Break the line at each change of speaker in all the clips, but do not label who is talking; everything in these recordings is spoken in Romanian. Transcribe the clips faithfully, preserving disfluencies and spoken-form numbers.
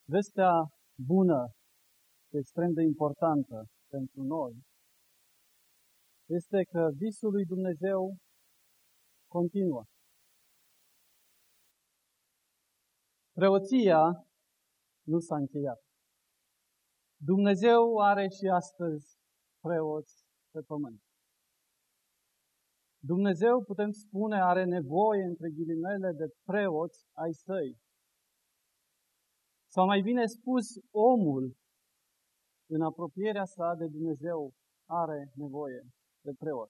Vestea bună și extrem de importantă pentru noi este că visul lui Dumnezeu continuă. Preoția nu s-a încheiat. Dumnezeu are și astăzi preoți pe pământ. Dumnezeu, putem spune, are nevoie, între ghilimele, de preoți ai săi. Sau mai bine spus, omul, în apropierea sa de Dumnezeu, are nevoie de preot.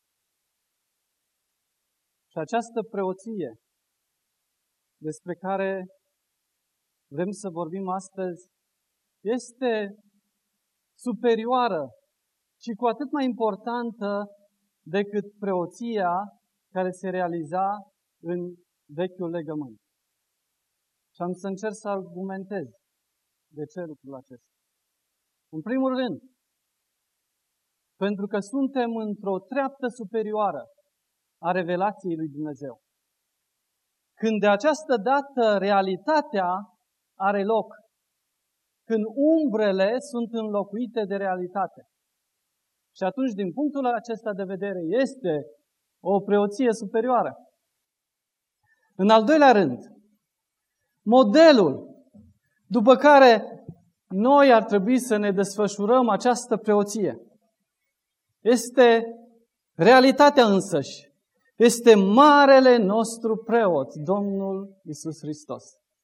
Și această preoție despre care vrem să vorbim astăzi este superioară și cu atât mai importantă decât preoția care se realiza în Vechiul Legământ. Și am să încerc să argumentez de ce lucrul acesta. În primul rând, pentru că suntem într-o treaptă superioară a revelației lui Dumnezeu. Când de această dată realitatea are loc, când umbrele sunt înlocuite de realitate. Și atunci, din punctul acesta de vedere, este o preoție superioară. În al doilea rând, modelul după care noi ar trebui să ne desfășurăm această preoție este realitatea însăși. Este marele nostru preot, Domnul Iisus Hristos.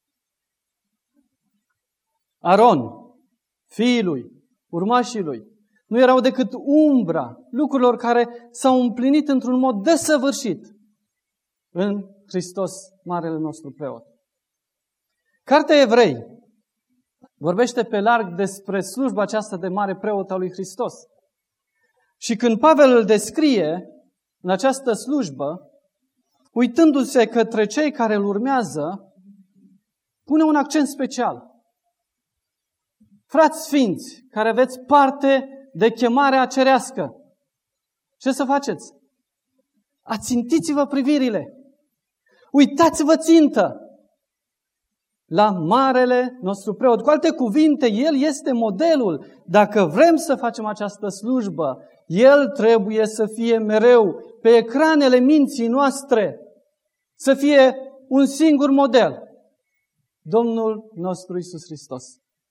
Aron, fiii lui, urmașii lui, nu erau decât umbra lucrurilor care s-au împlinit într-un mod desăvârșit în Hristos, marele nostru preot. Cartea Evrei vorbește pe larg despre slujba aceasta de mare preot al lui Hristos. Și când Pavel îl descrie în această slujbă, uitându-se către cei care îl urmează, pune un accent special. Frați sfinți, care aveți parte de chemarea cerească, ce să faceți? Ațintiți-vă privirile. Uitați-vă țintă la marele nostru preot. Cu alte cuvinte, el este modelul. Dacă vrem să facem această slujbă, el trebuie să fie mereu pe ecranele minții noastre, să fie un singur model. Domnul nostru Iisus Hristos.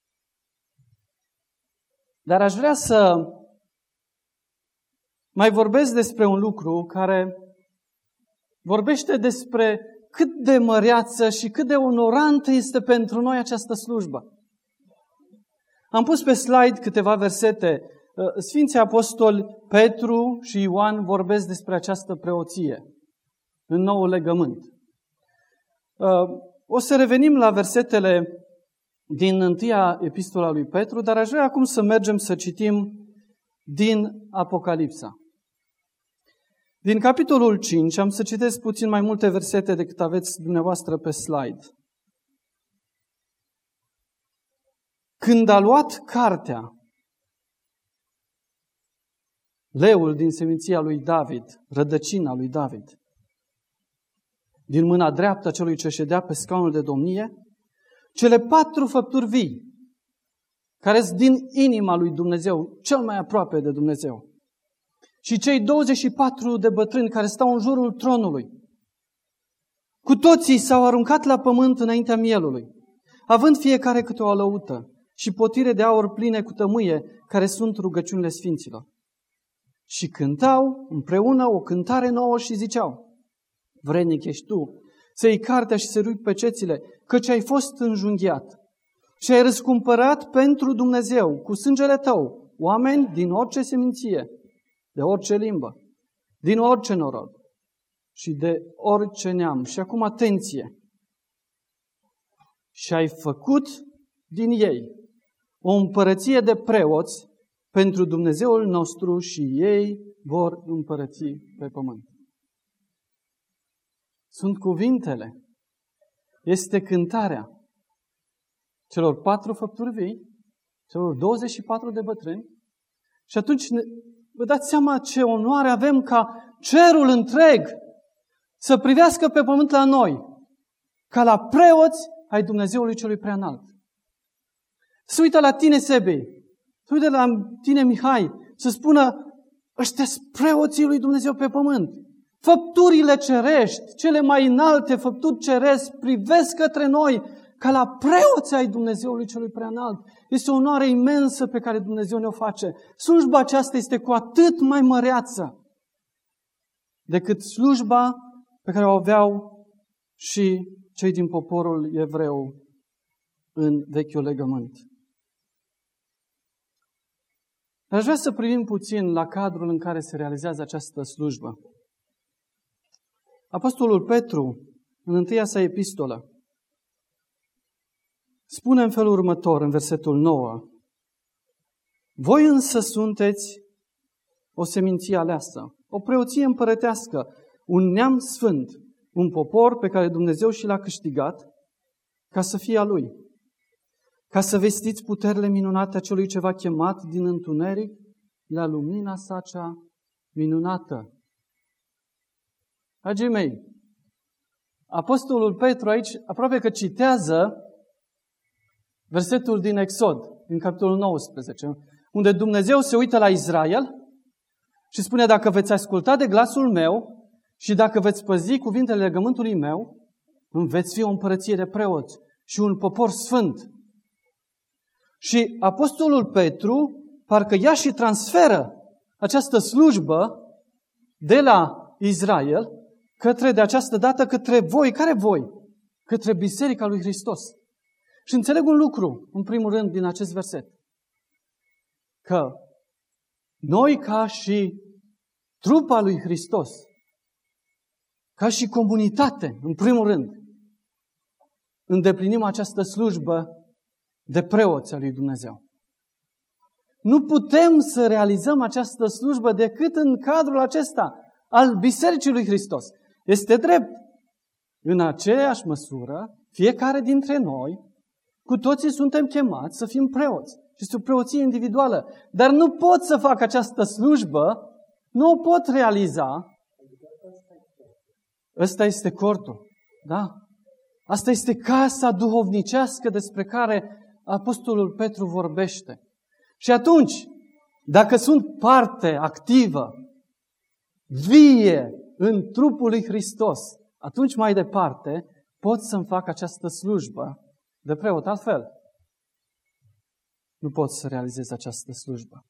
Dar aș vrea să mai vorbesc despre un lucru care vorbește despre cât de măreață și cât de onorantă este pentru noi această slujbă. Am pus pe slide câteva versete. Sfinții Apostoli Petru și Ioan vorbesc despre această preoție în Noul Legământ. O să revenim la versetele din întâia epistola lui Petru, dar aș vrea acum să mergem să citim din Apocalipsa. Din capitolul cinci, am să citesc puțin mai multe versete decât aveți dumneavoastră pe slide. Când a luat cartea, leul din seminția lui David, rădăcina lui David, din mâna dreaptă a celui ce ședea pe scaunul de domnie, cele patru făpturi vii, care sunt din inima lui Dumnezeu, cel mai aproape de Dumnezeu, și cei douăzeci și patru de bătrâni care stau în jurul tronului, cu toții s-au aruncat la pământ înaintea mielului, având fiecare câte o alăută și potire de aur pline cu tămâie, care sunt rugăciunile sfinților. Și cântau împreună o cântare nouă și ziceau: vrednic ești tu să iei cartea și să rupi pecețile, căci ai fost înjunghiat și ai răscumpărat pentru Dumnezeu cu sângele tău oameni din orice seminție, de orice limbă, din orice norod și de orice neam. Și acum atenție! Și ai făcut din ei o împărăție de preoți pentru Dumnezeul nostru și ei vor împărăți pe pământ. Sunt cuvintele, este cântarea celor patru făpturi vii, celor douăzeci și patru de bătrâni. Și atunci vă dați seama ce onoare avem ca cerul întreg să privească pe pământ la noi, ca la preoți ai Dumnezeului celui preanalt. Se uită la tine, Sebi, se uită la tine, Mihai, să spună, ăștia sunt preoții lui Dumnezeu pe pământ. Făpturile cerești, cele mai înalte făpturi cerești, privesc către noi ca la preoți ai Dumnezeului celui preanalt. Este o onoare imensă pe care Dumnezeu ne-o face. Slujba aceasta este cu atât mai măreață decât slujba pe care o aveau și cei din poporul evreu în Vechiul Legământ. Aș vrea să privim puțin la cadrul în care se realizează această slujbă. Apostolul Petru, în întâia sa epistolă, spune în felul următor, în versetul nouă, voi însă sunteți o seminție aleasă, o preoție împărătească, un neam sfânt, un popor pe care Dumnezeu și l-a câștigat ca să fie a Lui, ca să vestiți puterile minunate a celui ce v-a chemat din întuneric la lumina sa cea minunată. Dragii mei, Apostolul Petru aici aproape că citează versetul din Exod, din capitolul nouăsprezece, unde Dumnezeu se uită la Israel și spune, dacă veți asculta de glasul meu și dacă veți păzi cuvintele legământului meu, îmi veți fi o împărăție de preoți și un popor sfânt. Și Apostolul Petru parcă ia și transferă această slujbă de la Israel către, de această dată, către voi. Care voi? Către Biserica lui Hristos. Și înțeleg un lucru, în primul rând, din acest verset. Că noi, ca și trupa lui Hristos, ca și comunitate, în primul rând, îndeplinim această slujbă de preoți al lui Dumnezeu. Nu putem să realizăm această slujbă decât în cadrul acesta al Bisericii lui Hristos. Este drept. În aceeași măsură, fiecare dintre noi, cu toții suntem chemați să fim preoți. Este o preoție individuală. Dar nu pot să fac această slujbă, nu o pot realiza. Ăsta este cortul. Da? Asta este casa duhovnicească despre care Apostolul Petru vorbește. Și atunci, dacă sunt parte activă, vie în trupul lui Hristos, atunci mai departe pot să-mi fac această slujbă de preot. Altfel, nu pot să realizez această slujbă.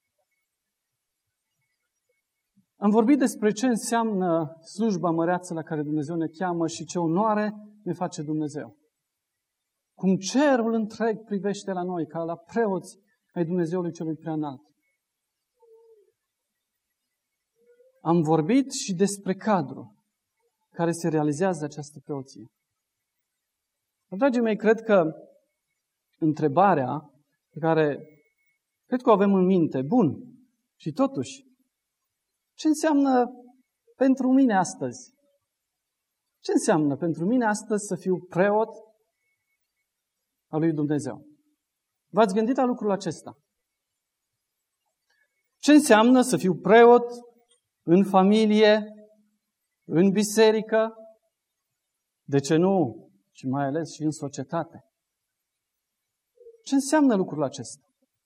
Am vorbit despre ce înseamnă slujba măreață la care Dumnezeu ne cheamă și ce onoare ne face Dumnezeu. Cum cerul întreg privește la noi, ca la preoți ai Dumnezeului celui preanalt. Am vorbit și despre cadrul care se realizează această preoție. Dragii mei, cred că întrebarea pe care cred că o avem în minte, bun, și totuși, ce înseamnă pentru mine astăzi? Ce înseamnă pentru mine astăzi să fiu preot al lui Dumnezeu? V-ați gândit la lucrul acesta? Ce înseamnă să fiu preot în familie, în biserică, de ce nu, și mai ales și în societate? Ce înseamnă lucrul acesta?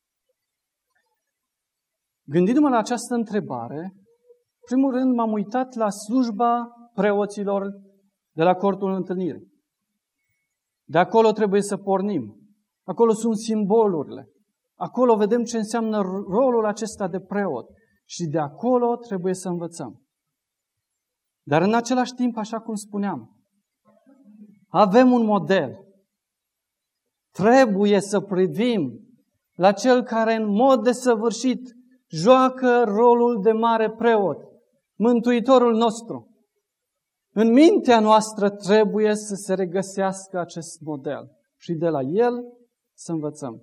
Gândindu-mă la această întrebare, primul rând m-am uitat la slujba preoților de la cortul întâlnirii. De acolo trebuie să pornim. Acolo sunt simbolurile. Acolo vedem ce înseamnă rolul acesta de preot. Și de acolo trebuie să învățăm. Dar în același timp, așa cum spuneam, avem un model. Trebuie să privim la cel care în mod desăvârșit joacă rolul de mare preot, Mântuitorul nostru. În mintea noastră trebuie să se regăsească acest model și de la el să învățăm.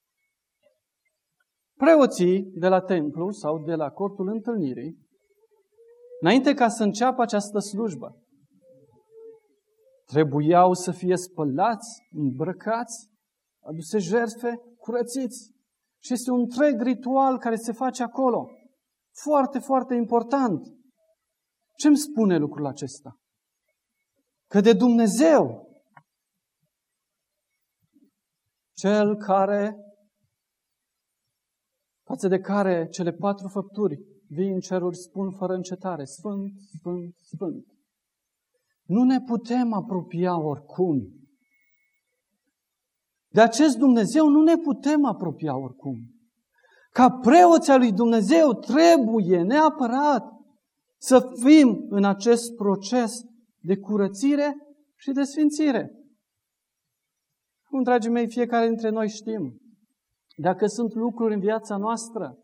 Preoții de la templu sau de la cortul întâlnirii, înainte ca să înceapă această slujbă, trebuiau să fie spălați, îmbrăcați, aduse jertfe, curățiți. Și este un întreg ritual care se face acolo. Foarte, foarte important. Ce îmi spune lucrul acesta? Că de Dumnezeu, Cel care față de care cele patru făpturi vii în ceruri spun fără încetare, Sfânt, Sfânt, Sfânt. Nu ne putem apropia oricum. De acest Dumnezeu nu ne putem apropia oricum. Ca preoți al lui Dumnezeu trebuie neapărat să fim în acest proces de curățire și de sfințire. Cum, dragii mei, fiecare dintre noi știm, dacă sunt lucruri în viața noastră,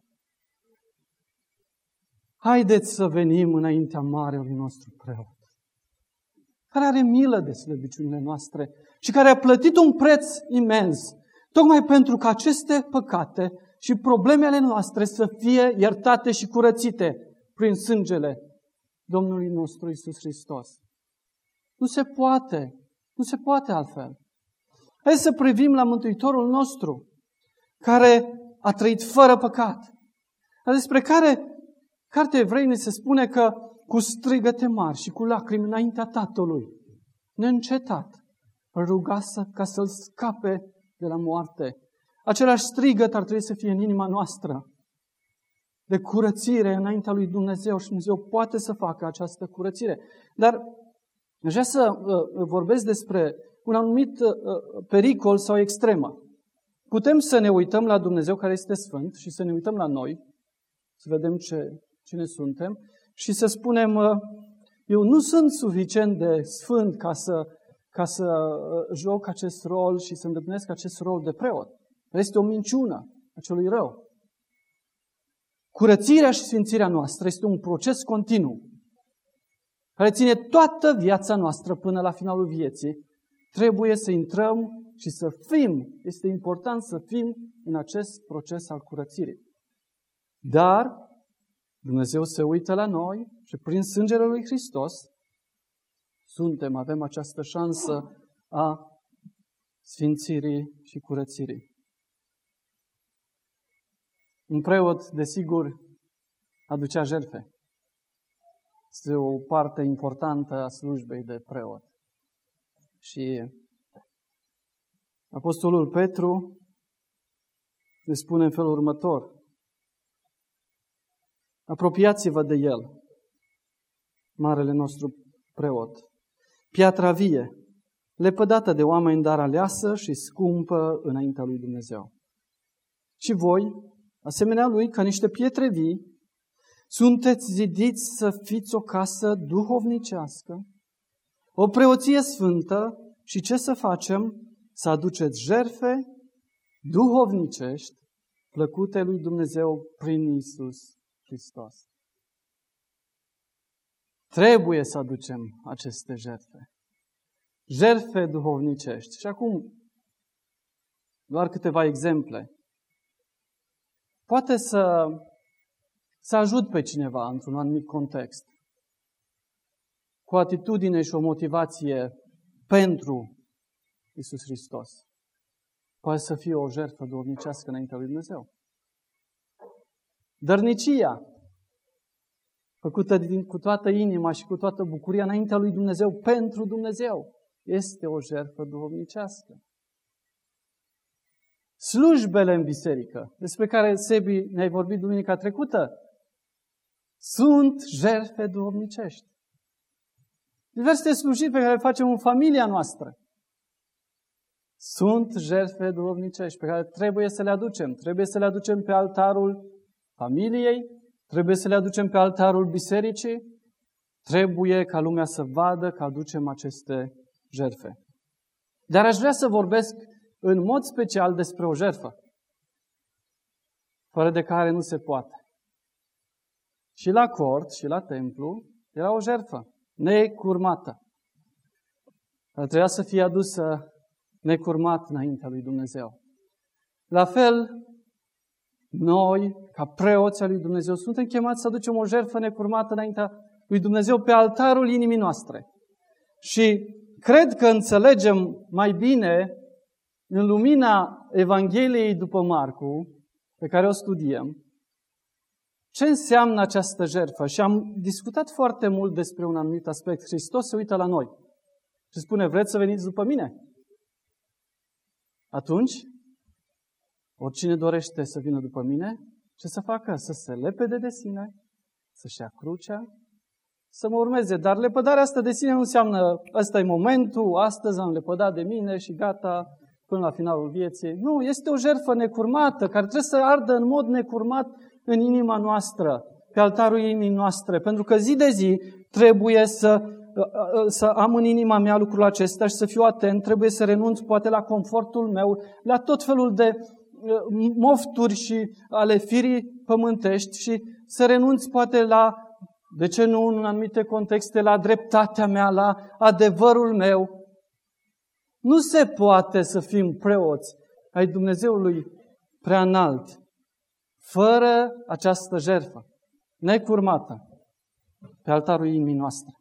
haideți să venim înaintea Marelui nostru Preot, care are milă de slăbiciunile noastre și care a plătit un preț imens, tocmai pentru că aceste păcate și problemele noastre să fie iertate și curățite prin sângele Domnului nostru Iisus Hristos. Nu se poate, nu se poate altfel. Hai să privim la Mântuitorul nostru, care a trăit fără păcat, despre care Cartea Evrei ne se spune că cu strigăte mari și cu lacrimi înaintea Tatălui, neîncetat, îl ruga să, ca să-l scape de la moarte. Același strigăt ar trebui să fie în inima noastră, de curățire înaintea lui Dumnezeu, și Dumnezeu poate să facă această curățire. Dar aș vrea să uh, vorbesc despre un anumit uh, pericol sau extremă. Putem să ne uităm la Dumnezeu care este Sfânt și să ne uităm la noi, să vedem ce, cine suntem și să spunem, uh, eu nu sunt suficient de sfânt ca să, ca să uh, joc acest rol și să îndeplinesc acest rol de preot. Este o minciună a celui rău. Curățirea și sfințirea noastră este un proces continuu care ține toată viața noastră până la finalul vieții. Trebuie să intrăm și să fim, este important să fim în acest proces al curățirii. Dar Dumnezeu se uită la noi și prin sângele lui Hristos suntem, avem această șansă a sfințirii și curățirii. Un preot, desigur, aducea jertfe. Este o parte importantă a slujbei de preot. Și Apostolul Petru ne spune în felul următor: apropiați-vă de el, marele nostru preot, piatra vie, lepădată de oameni, dar aleasă și scumpă înaintea lui Dumnezeu. Și voi, asemenea lui, ca niște pietre vii, sunteți zidiți să fiți o casă duhovnicească, o preoție sfântă și ce să facem? Să aduceți jertfe duhovnicești plăcute lui Dumnezeu prin Iisus Hristos. Trebuie să aducem aceste jertfe. Jertfe duhovnicești. Și acum, doar câteva exemple. Poate să, să ajut pe cineva într-un anumit context, cu o atitudine și o motivație pentru Iisus Hristos. Poate să fie o jertfă duhovnicească înaintea lui Dumnezeu. Dărnicia, făcută din, cu toată inima și cu toată bucuria înaintea lui Dumnezeu, pentru Dumnezeu, este o jertfă duhovnicească. Slujbele în biserică, despre care, Sebi, ne-ai vorbit duminica trecută, sunt jertfe duhovnicești. Diverse slujiri pe care le facem în familia noastră sunt jertfe duhovnicești pe care trebuie să le aducem. Trebuie să le aducem pe altarul familiei, trebuie să le aducem pe altarul bisericii, trebuie ca lumea să vadă că aducem aceste jertfe. Dar aș vrea să vorbesc în mod special despre o jertfă, fără de care nu se poate. Și la cort, și la templu, era o jertfă necurmată. Dar trebuia să fie adusă necurmat înaintea lui Dumnezeu. La fel, noi, ca preoți al lui Dumnezeu, suntem chemați să aducem o jertfă necurmată înaintea lui Dumnezeu pe altarul inimii noastre. Și cred că înțelegem mai bine, în lumina Evangheliei după Marcu, pe care o studiem, ce înseamnă această jertfă. Și am discutat foarte mult despre un anumit aspect. Hristos se uită la noi și spune: vreți să veniți după mine? Atunci, oricine dorește să vină după mine, Ce să facă? Să se lepede de sine, să-și ia crucea, să mă urmeze. Dar lepădarea asta de sine nu înseamnă ăsta e momentul, astăzi am lepădat de mine și gata, până la finalul vieții. Nu, este o jertfă necurmată, care trebuie să ardă în mod necurmat în inima noastră, pe altarul inimii noastre. Pentru că zi de zi trebuie să, să am în inima mea lucrul acesta și să fiu atent, trebuie să renunț poate la confortul meu, la tot felul de mofturi și ale firii pământești și să renunț poate la, de ce nu în anumite contexte, la dreptatea mea, la adevărul meu. Nu se poate să fim preoți ai Dumnezeului preanalt fără această jertfă necurmată pe altarul inimii noastre.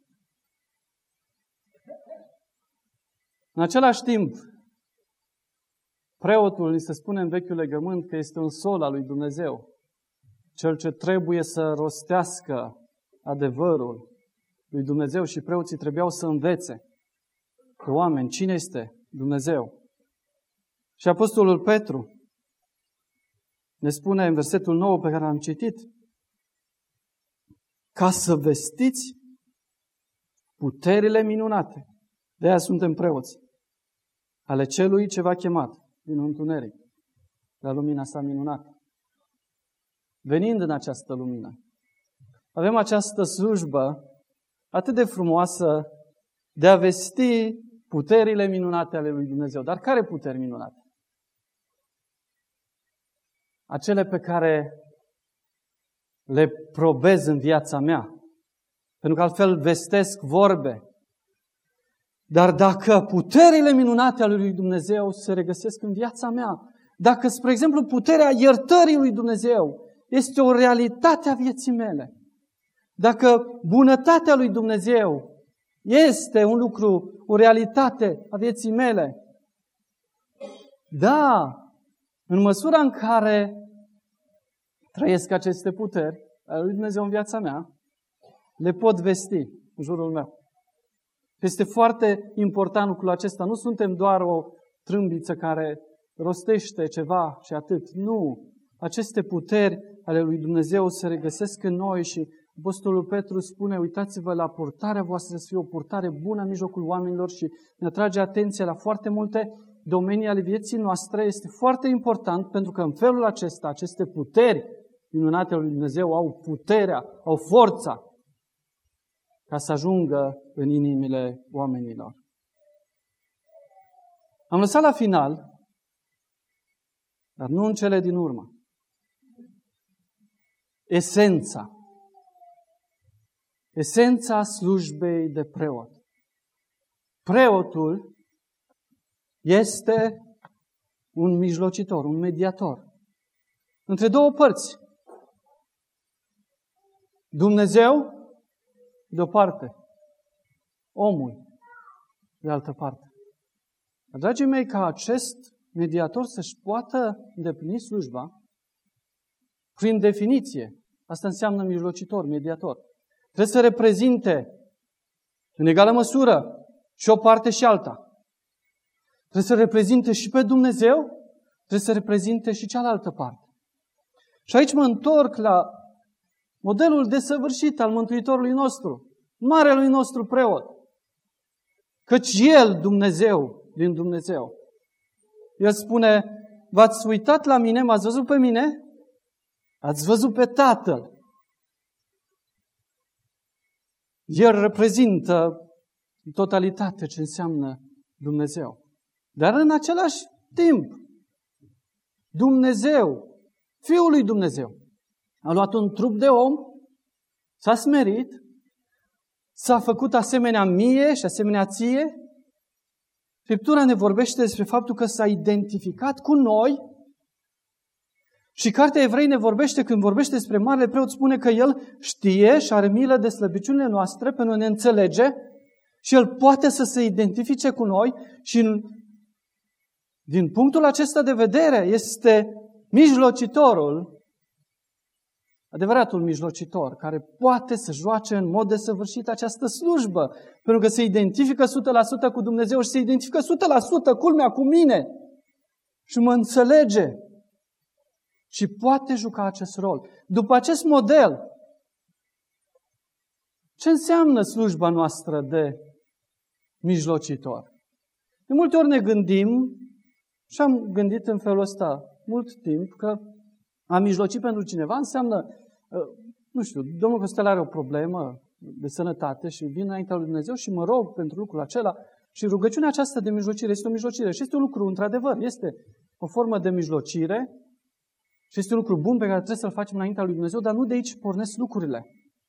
În același timp, preotul, ni se spune în Vechiul Legământ că este un sol al lui Dumnezeu, cel ce trebuie să rostească adevărul lui Dumnezeu și preoții trebuiau să învețe pe oameni cine este Dumnezeu. Și Apostolul Petru ne spune în versetul nouă pe care l-am citit, ca să vestiți puterile minunate, de aia suntem preoți, ale celui ce v-a chemat din întuneric la lumina sa minunată. Venind în această lumină, avem această slujbă atât de frumoasă de a vesti puterile minunate ale lui Dumnezeu. Dar care puteri minunate? Acele pe care le probez în viața mea. Pentru că altfel vestesc vorbe. Dar dacă puterile minunate ale lui Dumnezeu se regăsesc în viața mea, dacă, spre exemplu, puterea iertării lui Dumnezeu este o realitate a vieții mele, dacă bunătatea lui Dumnezeu este un lucru, o realitate a vieții mele, da, în măsura în care trăiesc aceste puteri ale lui Dumnezeu în viața mea, le pot vesti în jurul meu. Este foarte important lucrul acesta. Nu suntem doar o trâmbiță care rostește ceva și atât. Nu. Aceste puteri ale lui Dumnezeu se regăsesc în noi și Apostolul Petru spune, uitați-vă la purtarea voastră să fie o purtare bună în mijlocul oamenilor și ne atrage atenția la foarte multe domenii ale vieții noastre. Este foarte important pentru că în felul acesta, aceste puteri minunate ale lui Dumnezeu au puterea, au forța ca să ajungă în inimile oamenilor. Am lăsat la final, dar nu în cele din urmă, esența. Esența slujbei de preot. Preotul este un mijlocitor, un mediator între două părți. Dumnezeu de o parte, omul de altă parte. Dragii mei, ca acest mediator să-și poată îndeplini slujba, prin definiție, asta înseamnă mijlocitor, mediator, trebuie să reprezinte în egală măsură și o parte și alta. Trebuie să reprezinte și pe Dumnezeu, trebuie să reprezinte și cealaltă parte. Și aici mă întorc la modelul desăvârșit al Mântuitorului nostru, marelui nostru preot. Căci El, Dumnezeu, din Dumnezeu. El spune, v-ați uitat la mine, m-ați văzut pe mine? Ați văzut pe Tatăl. El reprezintă în totalitate ce înseamnă Dumnezeu. Dar în același timp, Dumnezeu, Fiul lui Dumnezeu, a luat un trup de om, s-a smerit, s-a făcut asemenea mie și asemenea ție. Scriptura ne vorbește despre faptul că s-a identificat cu noi și Cartea Evrei ne vorbește, când vorbește despre Marele Preot, spune că El știe și are milă de slăbiciunile noastre pentru a ne înțelege și El poate să se identifice cu noi și în, din punctul acesta de vedere este mijlocitorul, adevăratul mijlocitor, care poate să joace în mod desăvârșit această slujbă, pentru că se identifică o sută la sută cu Dumnezeu și se identifică o sută la sută, culmea, cu mine și mă înțelege. și poate juca acest rol. După acest model, ce înseamnă slujba noastră de mijlocitor? De multe ori ne gândim, și am gândit în felul ăsta mult timp, că a mijloci pentru cineva înseamnă, nu știu, domnul Costel are o problemă de sănătate și vin înaintea lui Dumnezeu și mă rog pentru lucrul acela și rugăciunea aceasta de mijlocire este o mijlocire și este un lucru, într-adevăr, este o formă de mijlocire și este un lucru bun pe care trebuie să-l facem înaintea lui Dumnezeu, dar nu de aici pornesc lucrurile.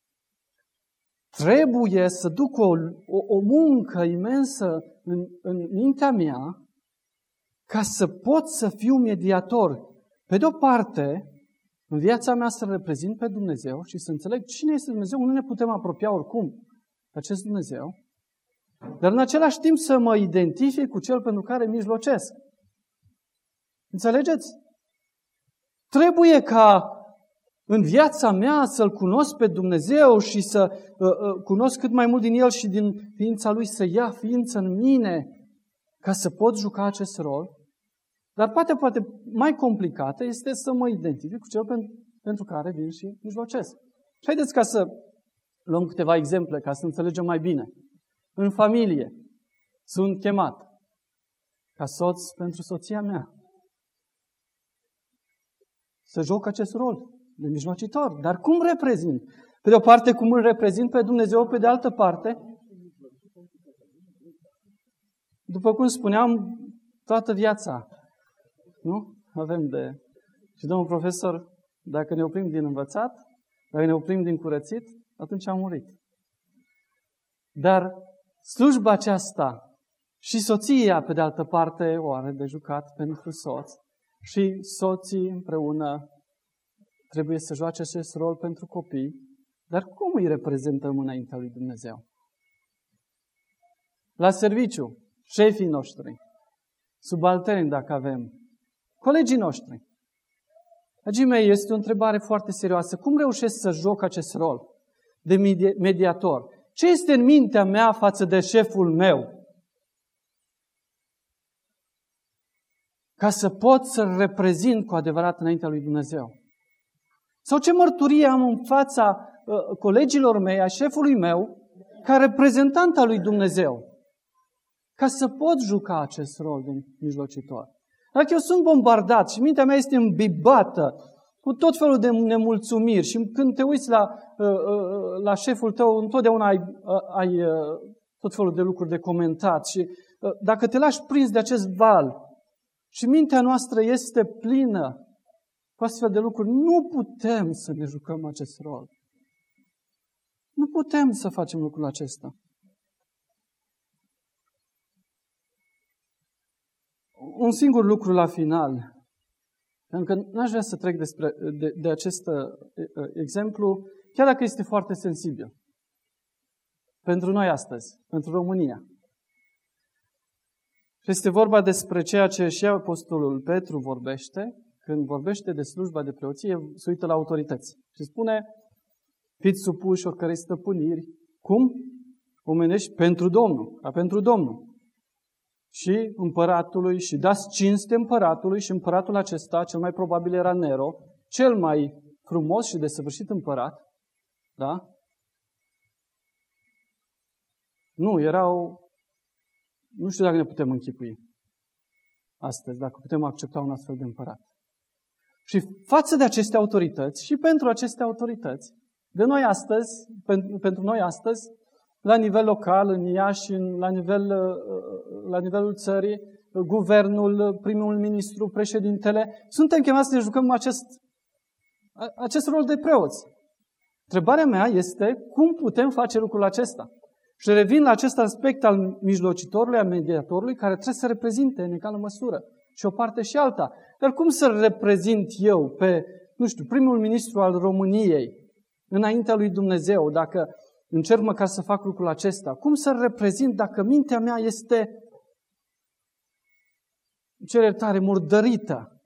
Trebuie să duc o, o, o muncă imensă în, în mintea mea ca să pot să fiu mediator. Pe de o parte, în viața mea să reprezint pe Dumnezeu și să înțeleg cine este Dumnezeu, nu ne putem apropia oricum de acest Dumnezeu, dar în același timp să mă identific cu cel pentru care mijlocesc. Înțelegeți? Trebuie ca în viața mea să-L cunosc pe Dumnezeu și să uh, uh, cunosc cât mai mult din El și din ființa Lui să ia ființă în mine ca să pot juca acest rol. Dar poate, poate mai complicată este să mă identific cu cel pentru, pentru care vin și mijlocesc. Și haideți ca să luăm câteva exemple ca să înțelegem mai bine. În familie sunt chemat ca soț pentru soția mea să joc acest rol de mijlocitor. Dar cum reprezint? Pe de o parte, cum îl reprezint pe Dumnezeu, pe de altă parte, după cum spuneam, toată viața, nu? Avem de... Și domnul profesor, dacă ne oprim din învățat, dacă ne oprim din curățit, atunci am murit. Dar slujba aceasta și soția, pe de altă parte, o are de jucat pentru soț. Și soții împreună trebuie să joace acest rol pentru copii. Dar cum îi reprezentăm înaintea lui Dumnezeu? La serviciu, șefii noștri, subalterni dacă avem, colegii noștri. Dragii mei, este o întrebare foarte serioasă. Cum reușesc să joc acest rol de mediator? Ce este în mintea mea față de șeful meu? Ca să pot să-l reprezint cu adevărat înaintea lui Dumnezeu. Sau ce mărturie am în fața uh, colegilor mei, a șefului meu, ca reprezentant al lui Dumnezeu? Ca să pot juca acest rol de mijlocitor. Dacă eu sunt bombardat și mintea mea este îmbibată cu tot felul de nemulțumiri și când te uiți la, la șeful tău, întotdeauna ai, ai tot felul de lucruri de comentat și dacă te lași prins de acest val și mintea noastră este plină cu astfel de lucruri, nu putem să ne jucăm acest rol. Nu putem să facem lucrul acesta. Un singur lucru la final, pentru că n-aș vrea să trec despre, de, de acest uh, exemplu, chiar dacă este foarte sensibil. Pentru noi astăzi, pentru România. Și este vorba despre ceea ce și Apostolul Petru vorbește, când vorbește de slujba de preoție, se uită la autorități. Și spune, fiți supuși oricărei stăpâniri, cum? Omenești pentru Domnul, ca pentru Domnul. Și împăratului și dați cinste împăratului și împăratul acesta, cel mai probabil era Nero, cel mai frumos și desăvârșit împărat, da? Nu, erau, nu știu dacă ne putem închipui astăzi, dacă putem accepta un astfel de împărat. Și față de aceste autorități și pentru aceste autorități, de noi astăzi, pentru, pentru noi astăzi, la nivel local, în Iași, la, nivel, la nivelul țării, guvernul, primul ministru, președintele, suntem chemați să ne jucăm acest, acest rol de preoți. Întrebarea mea este cum putem face lucrul acesta? Și revin la acest aspect al mijlocitorului, al mediatorului, care trebuie să reprezinte în egală măsură și o parte și alta. Dar cum să reprezint eu pe, nu știu, primul ministru al României înaintea lui Dumnezeu, dacă încerc măcar să fac lucrul acesta? Cum să-l reprezint dacă mintea mea este, cer iertare, murdărită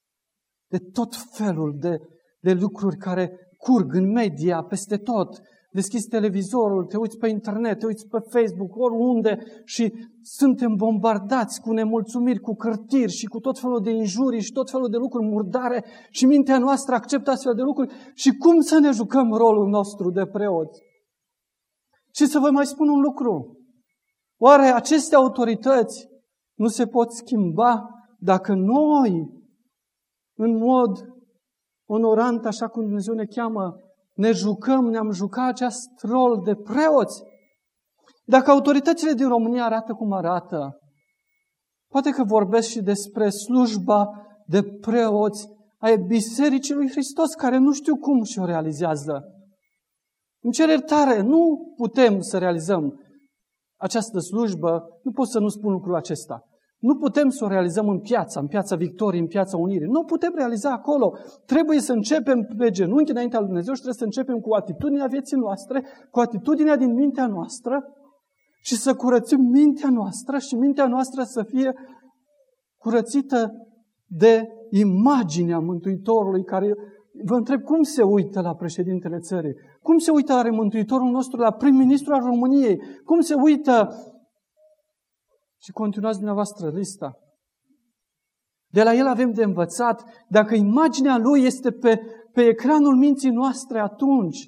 de tot felul de, de lucruri care curg în media, peste tot, deschizi televizorul, te uiți pe internet, te uiți pe Facebook, oriunde și suntem bombardați cu nemulțumiri, cu cârtiri și cu tot felul de injurii și tot felul de lucruri murdare și mintea noastră acceptă astfel de lucruri. Și cum să ne jucăm rolul nostru de preoți? Și să vă mai spun un lucru. Oare aceste autorități nu se pot schimba dacă noi, în mod onorant, așa cum Dumnezeu ne cheamă, ne jucăm, ne-am jucat acest rol de preoți? Dacă autoritățile din România arată cum arată, poate că vorbesc și despre slujba de preoți ai Bisericii lui Hristos, care nu știu cum și-o realizează. Îmi cer iertare, nu putem să realizăm această slujbă, nu pot să nu spun lucrul acesta. Nu putem să o realizăm în piața, în piața Victoriei, în piața Unirii. Nu putem realiza acolo. Trebuie să începem pe genunchi înaintea lui Dumnezeu și trebuie să începem cu atitudinea vieții noastre, cu atitudinea din mintea noastră și să curățim mintea noastră și mintea noastră să fie curățită de imaginea Mântuitorului care... Vă întreb, cum se uită la președintele țării? Cum se uită la Mântuitorul nostru, la prim-ministru al României? Cum se uită? Și continuați dumneavoastră lista. De la el avem de învățat. Dacă imaginea lui este pe, pe ecranul minții noastre, atunci,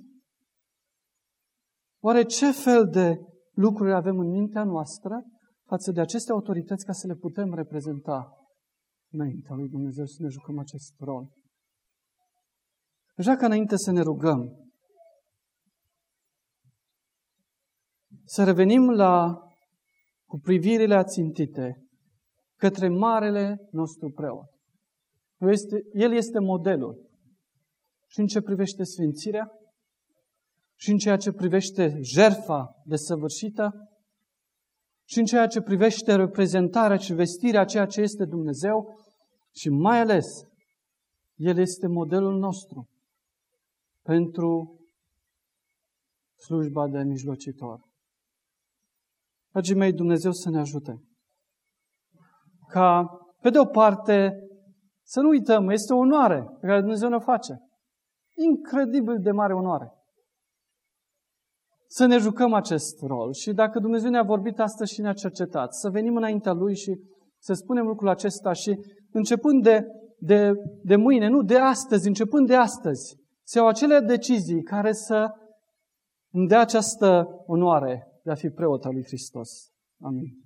oare ce fel de lucruri avem în mintea noastră față de aceste autorități ca să le putem reprezenta înaintea lui Dumnezeu, să ne jucăm acest rol? Așa că înainte să ne rugăm, să revenim la, cu privirile ațintite către marele nostru preot. El este modelul și în ce privește sfințirea, și în ceea ce privește jertfa desăvârșită, și în ceea ce privește reprezentarea și vestirea a ceea ce este Dumnezeu, și mai ales, El este modelul nostru pentru slujba de mijlocitor. Dragii mei, Dumnezeu să ne ajute. Ca, pe de o parte, să nu uităm, este o onoare pe care Dumnezeu ne face. Incredibil de mare onoare. Să ne jucăm acest rol și dacă Dumnezeu ne-a vorbit astăzi și ne-a cercetat, să venim înaintea Lui și să spunem lucrul acesta și începând de, de, de mâine, nu de astăzi, începând de astăzi, să iau acele decizii care să îmi dea această onoare de a fi preot al lui Hristos. Amin.